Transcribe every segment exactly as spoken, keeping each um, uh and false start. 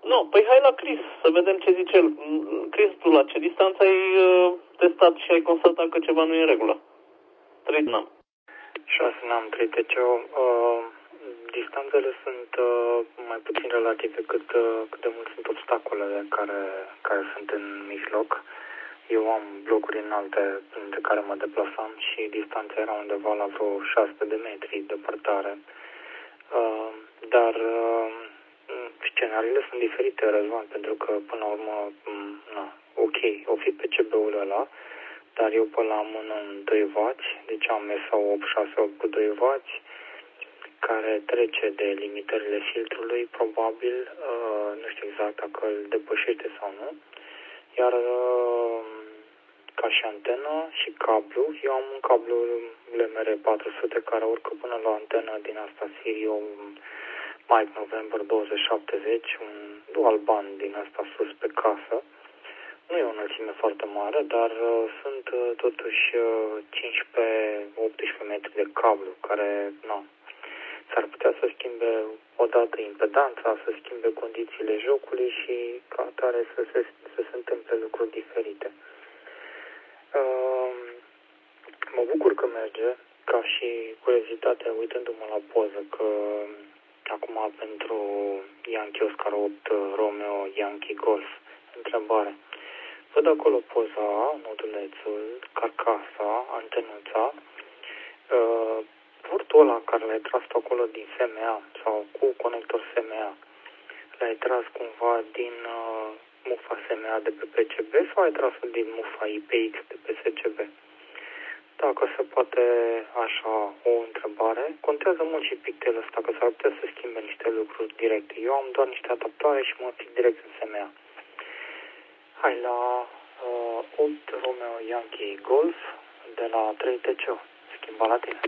Nu, păi hai la Chris, să vedem ce zice el. Chris, tu la ce distanță ai uh, testat și ai constatat că ceva nu e în regulă? trei n-am. șase n-am, trei T C O. Uh, distanțele sunt uh, mai puțin relative cât, uh, cât de mult sunt obstacolele care, care sunt în mijloc. Eu am blocuri înalte printre care mă deplasam și distanța era undeva la vreo șase sute de metri departare. Uh, dar uh, scenariile sunt diferite, Răzvan, pentru că până la urmă, na, ok, o fi pe C B-ul ăla, dar eu până la mână în doi wați, deci am S A opt șase opt cu doi wați, care trece de limitările filtrului, probabil, uh, nu știu exact dacă îl depășește sau nu, iar uh, ca și antenă și cablu, eu am un cablu L M R patru sute care urcă până la antenă din asta Sirio Mike November douăzeci șaptezeci, un dual band din asta sus pe casă. Nu e o înălțime foarte mare, dar uh, sunt uh, totuși uh, cincisprezece optsprezece metri de cablu care, na, s-ar putea să schimbe odată impedanța, să schimbe condițiile jocului și ca atare să se, să se întâmple lucruri diferite. Uh, mă bucur că merge, ca și curiozitate, uitându-mă la poză, că acum pentru Yankee Oscar opt Romeo Yankee Golf, întrebare. Văd acolo poza, nodulețul, carcasa, antenuța, uh, portul ăla care l-ai tras acolo din S M A sau cu conector S M A, l-ai tras cumva din uh, mufa S M A de pe P C B sau ai tras din mufa I P X de pe S C B? Dacă se poate așa o întrebare, contează mult și pictelul ăsta, că s-ar putea să schimbe niște lucruri directe. Eu am doar niște adaptoare și mă pic direct în S M A. Hai la uh, opt Romeo Yankee Golf de la trei T C O. Schimba la tine.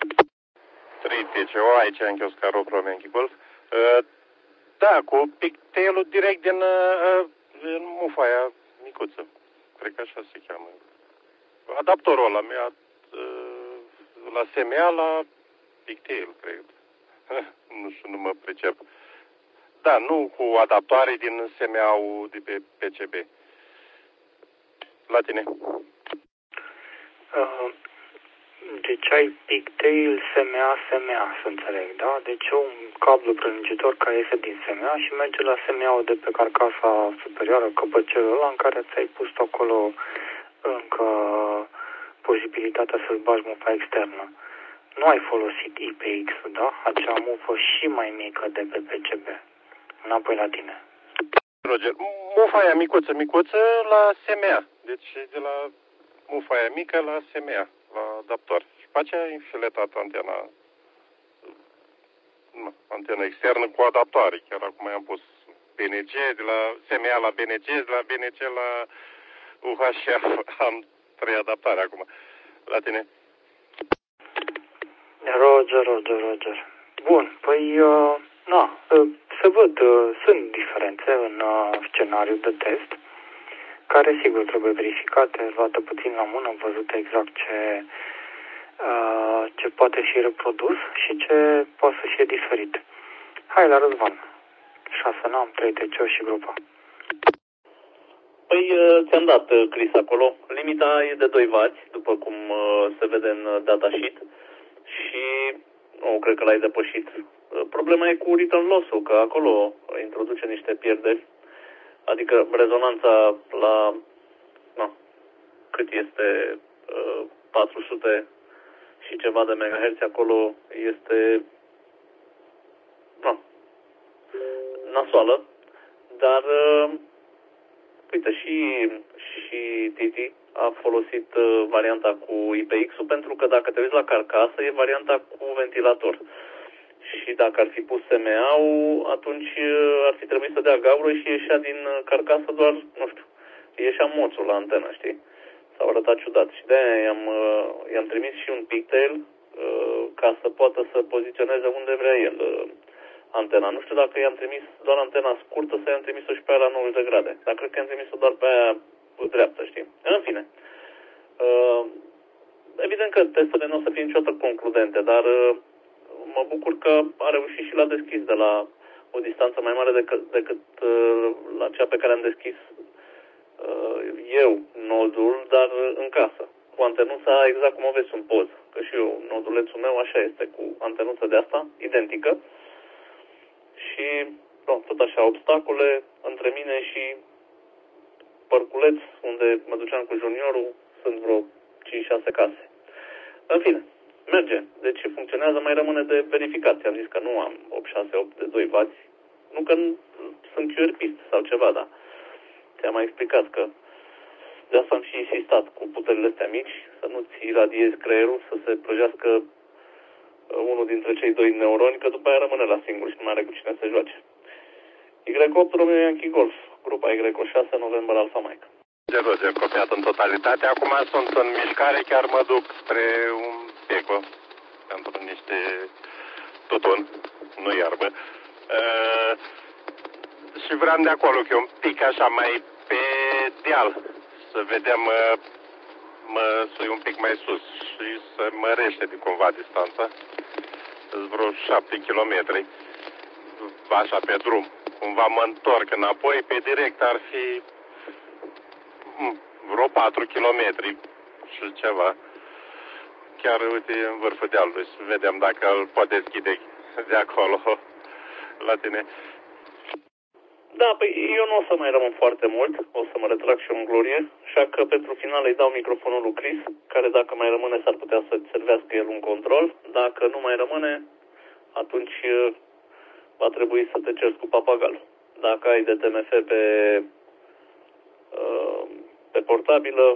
trei T C O, aici Yankee Oscar opt Romeo Yankee Golf. Uh, da, cu pictelul direct din, uh, din mufa aia micuță. Cred că așa se cheamă. Adaptorul ăla mi-a uh, la S M A la pictel, cred. Nu știu, nu mă pricep. Da, nu cu adaptoare din S M A-ul de pe P C B. La tine. Uh, deci ai pigtail S M A S M A, să înțeleg, da? Deci un cablu prelungitor care iese din S M A și merge la S M A-ul de pe carcasa superioară, căpăcelul ăla în care ți-ai pus acolo încă posibilitatea să-ți bagi mufa externă. Nu ai folosit I P X-ul, da? Acea mufă și mai mică de pe P C B. Înapoi la tine. Roger, mufa aia micuță, micuță la S M A. Deci de la mufa aia mică la S M A, la adaptor. Și pe aceea ai înfiletat antena, nu, antena externă cu adaptoare. Chiar acum i-am pus B N G, de la S M A la B N G, de la B N G la U H F. Am trei adaptare acum. La tine. Roger, Roger, Roger. Bun, păi, uh, na, uh, se văd, uh, sunt diferențe în uh, scenariul de test, care sigur trebuie verificate, luată puțin la mână, văzut exact ce, uh, ce poate fi reprodus și ce poate să fie diferit. Hai la Răzvan. șase N A M, trei T C O și grupa. Păi ți-am dat, Chris, acolo. Limita e de doi wați, după cum se vede în datasheet. Și nu, cred că l-ai depășit. Problema e cu return loss-ul, că acolo introduce niște pierderi. Adică rezonanța la, nu, cât este, patru sute și ceva de megahertz, acolo este, nu, nasoală. Dar, uite, și, și Titi a folosit uh, varianta cu I P X-ul, pentru că dacă te uiți la carcasă, e varianta cu ventilator. Și dacă ar fi pus S M A-ul, atunci uh, ar fi trebuit să dea gaură și ieșea din carcasă doar, nu știu, ieșea moțul la antenă, știi? S-au arătat ciudat. Și de-aia i-am, uh, i-am trimis și un pigtail uh, ca să poată să poziționeze unde vrea el uh, antena. Nu știu dacă i-am trimis doar antena scurtă sau i-am trimis-o și pe aia la nouăzeci de grade. Dar cred că i-am trimis-o doar pe aia dreaptă, știi? În fine. Uh, evident că testele nu o să fie niciodată concludente, dar uh, mă bucur că a reușit și l-a deschis de la o distanță mai mare decât, decât uh, la cea pe care am deschis uh, eu nodul, dar uh, în casă. Cu antenuța exact cum o vezi în poză. Că și eu, nodulețul meu așa este, cu antenuță de asta, identică. Și no, tot așa, obstacole între mine și Părculeț, unde mă duceam cu juniorul, sunt vreo cinci șase case. În fine, merge. Deci funcționează, mai rămâne de verificat. Am zis că nu am opt șase opt de doi wați. Nu că sunt Q R pist sau ceva, dar ți-am mai explicat că de asta am și insistat cu puterile astea mici, să nu-ți iradiezi creierul, să se prăjească unul dintre cei doi neuroni, că după aia rămâne la singur și nu mai are cu cine să joace. Y opt Romeo Yankee Golf, grupa Y șase November Alpha Mike. Roger, copiat în totalitate. Acum sunt în mișcare, chiar mă duc spre un eco pentru niște tutun, nu iarbă. Uh, și vreau de acolo, că e un pic așa mai pe deal, să vedem, uh, mă sui un pic mai sus și să mărește de cumva distanța. Sunt vreo șapte kilometri, așa pe drum. Cumva mă întorc înapoi, pe direct ar fi vreo patru kilometri și ceva. Chiar, uite, în vârful dealului, să vedem dacă îl poate deschide de acolo la tine. Da, păi eu nu o să mai rămân foarte mult, o să mă retrag și eu în glorie, așa că pentru final îi dau microfonul lui Chris, care dacă mai rămâne s-ar putea să servească el un control. Dacă nu mai rămâne, atunci va trebui să te ceri cu papagalul. Dacă ai de T M F pe, pe portabilă,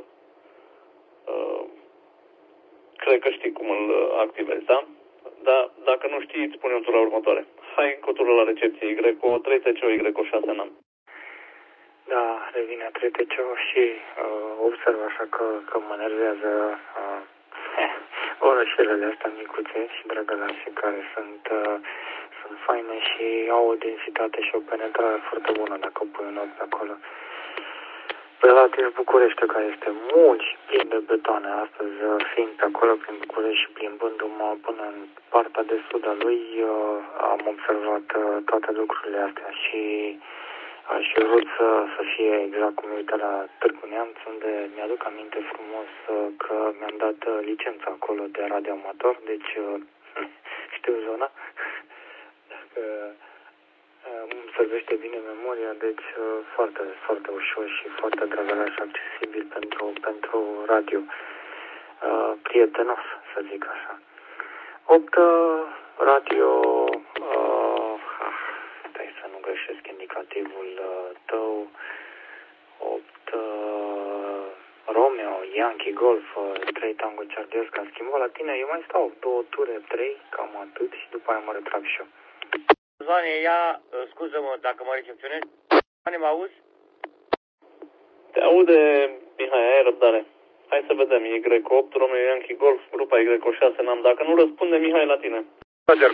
cred că știi cum îl activezi, da? Dar dacă nu știi, îți spun eu tura următoare. Hai încă o tură la recepție, Y trei T C O Y șase N A M. Da, revine trei T C O și uh, observ așa că, că mă nervează uh, orășelele astea micuțe și drăgălașe care sunt, uh, sunt faine și au o densitate și o penetrare foarte bună dacă pui un ochi pe acolo. Relativ București, care este mult și plin de betoane. Astăzi, fiind pe acolo prin București și plimbându-mă până în partea de sud a lui, am observat toate lucrurile astea și aș fi vrut să, să fie exact cum uite la Târgu Neamț, unde mi-aduc aminte frumos că mi-am dat licența acolo de radioamator, deci știu zona. Dacă îmi servește bine memoria, deci foarte, foarte ușor și foarte drăgălaș și accesibil pentru, pentru radio. Uh, prietenos, să zic așa. opt radio, uh, stai să nu greșesc indicativul uh, tău, opt uh, Romeo, Yankee Golf, uh, trei Tango Chargers, că am schimbat la tine, eu mai stau două ture, trei, cam atât și după aia mă retrag și eu. Zane, ia, scuză-mă dacă mă recepționez. Zane, mă auzi? Te aude, Mihai, ai răbdare. Hai să vedem, Y opt, Romeo Yankee Golf, grupa Y șase N A M. Dacă nu răspunde, Mihai, la tine. Roger,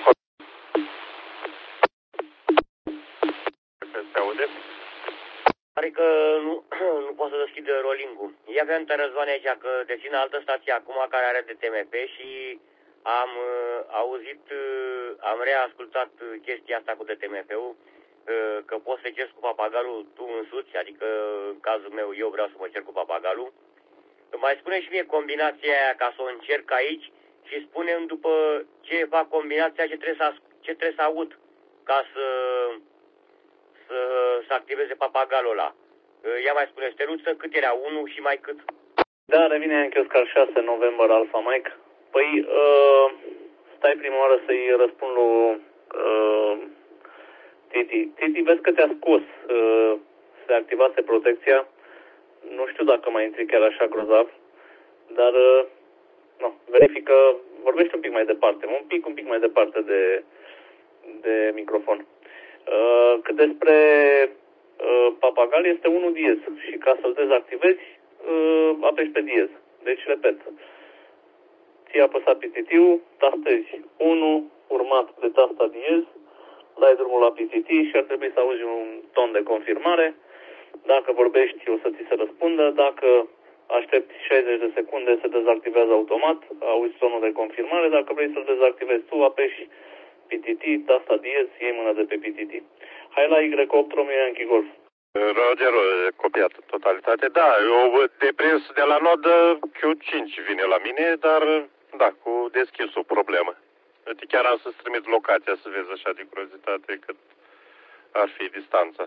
se aude? Pare că nu, nu pot să deschid rolling-ul. Ia pe întără Zane aici, că deține altă stație acum care are de T M P și am uh, auzit, uh, am reascultat uh, chestia asta cu D T M P-ul, uh, că poți să te ceri cu papagalul tu însuți, adică în cazul meu eu vreau să mă cer cu papagalul. Mai spune și mie combinația aia ca să o încerc aici și spune-mi după ce fac combinația ce trebuie să, ce trebuie să aud ca să, să, să activeze papagalul ăla. Uh, ia mai spune, steluță, cât era? unu și mai cât? Da, revine Yankee Oscar șase November Alpha Mike. Păi, uh, stai prima oară să-i răspund lui uh, Titi. Titi, vezi că te-a scos, uh, se activase protecția. Nu știu dacă mai intri chiar așa grozav, dar, uh, nu, verifică, vorbește un pic mai departe, un pic, un pic mai departe de, de microfon. Uh, cât despre uh, papagal, este unu diez și ca să-l dezactivezi, uh, apeși pe diez. Deci, repet, ți-ai apăsat P T T-ul, tastezi unu, urmat de tasta diez, dai drumul la P T T și ar trebui să auzi un ton de confirmare. Dacă vorbești, o să ți se răspundă. Dacă aștepți șaizeci de secunde, se dezactivează automat, auzi tonul de confirmare. Dacă vrei să-l dezactivezi tu, apeși P T T, tasta diez, iei mâna de pe P T T. Hai la Y opt Romeo Yankee Golf. Roger, copiat totalitate. Da, eu deprins de la nod Q cinci vine la mine, dar da, cu deschis o problemă. Uite, chiar am să-ți trimit locația să vezi așa de curiozitate cât ar fi distanța.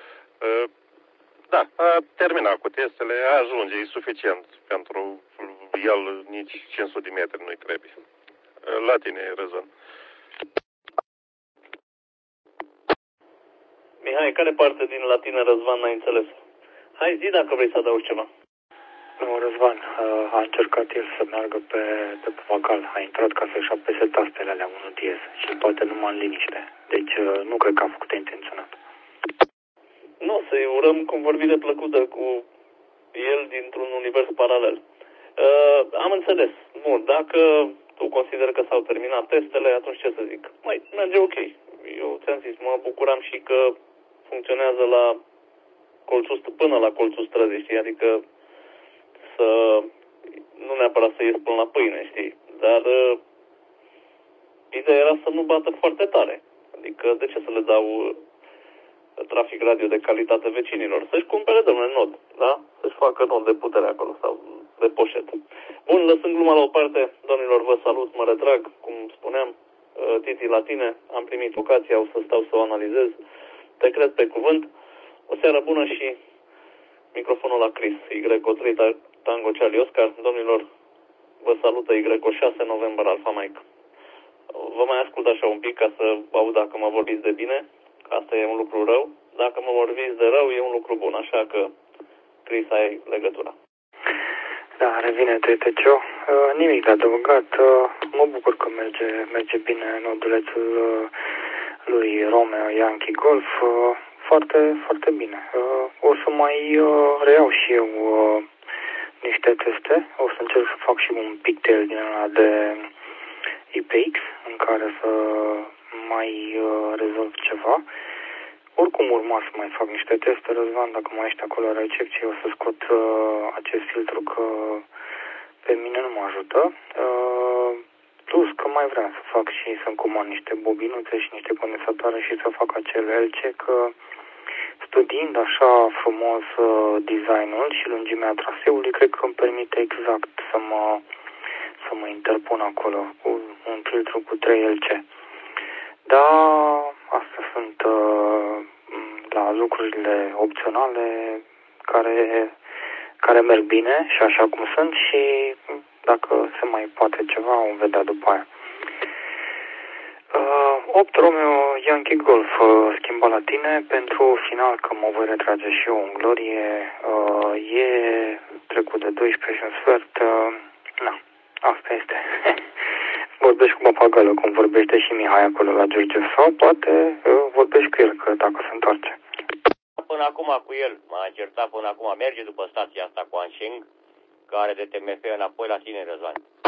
Da, a terminat cu testele, ajunge, e suficient pentru el, nici cinci sute de metri nu-i trebuie. La tine, Răzvan. Mihai, care parte din la tine, Răzvan, n-ai înțeles? Hai, zi dacă vrei să adaugi ceva. Nu, Răzvan, a încercat el să meargă pe, pe papagal, a intrat ca să-și apese tastele alea unu diez și poate numai în liniște. Deci nu cred că a făcut intenționat. Nu, să-i urăm convorbire plăcută cu el dintr-un univers paralel. Uh, am înțeles. Bun, dacă tu consideri că s-au terminat testele, atunci ce să zic? Mai merge ok. Eu ți-am zis, mă bucuram și că funcționează la colțul, până la colțul străzii, știi? Adică să nu neapărat să ies până la pâine, știi? Dar uh, ideea era să nu bată foarte tare. Adică de ce să le dau uh, trafic radio de calitate vecinilor? Să-și cumpere, domnule, nod, da? Să-și facă nod de putere acolo sau de poșetă. Bun, lăsând gluma la o parte, domnilor, vă salut, mă retrag, cum spuneam, uh, Titi la tine, am primit locația, o să stau să o analizez, te cred pe cuvânt, o seară bună și microfonul la Chris, Y O trei Tango Charlie Oscar, domnilor, vă salută Y O șase November Alpha Mike. Vă mai ascult așa un pic ca să aud dacă mă vorbiți de bine, asta e un lucru rău, dacă mă vorbiți de rău e un lucru bun, așa că Chris, ai legătura. Da, revine T T C O. Uh, nimic de adăugat. Uh, mă bucur că merge, merge bine nodulețul uh, lui Romeo Yankee Golf. Uh, foarte, foarte bine. Uh, o să mai uh, reiau și eu uh, niște teste. O să încerc să fac și un pictail din ăla de I P X în care să mai uh, rezolv ceva. Oricum urma să mai fac niște teste, Răzvan, dacă mai ești acolo la recepție, o să scot uh, acest filtru că pe mine nu mă ajută. Uh, plus că mai vreau să fac și să-mi comand niște bobinuțe și niște condensatoare și să fac acel L C, că studiind așa frumos uh, designul și lungimea traseului, cred că îmi permite exact să mă, să mă interpun acolo cu un filtru cu trei L C. Dar astea sunt uh, la lucrurile opționale care, care merg bine și așa cum sunt și dacă se mai poate ceva, vom vedea după aia. Uh, opt Romeo Yankee Golf uh, schimba la tine pentru final, că mă voi retrage și eu în glorie. Uh, e trecut de doisprezece și un sfert. Uh, na, asta este. Vorbești cu papagalul, cum vorbește și Mihai acolo la George, sau poate uh, vorbești cu el, că dacă se întoarce. Până acum cu el, m-a încercat până acum, merge după stația asta cu Ansheng, care de T M F înapoi la tine, Răzvan.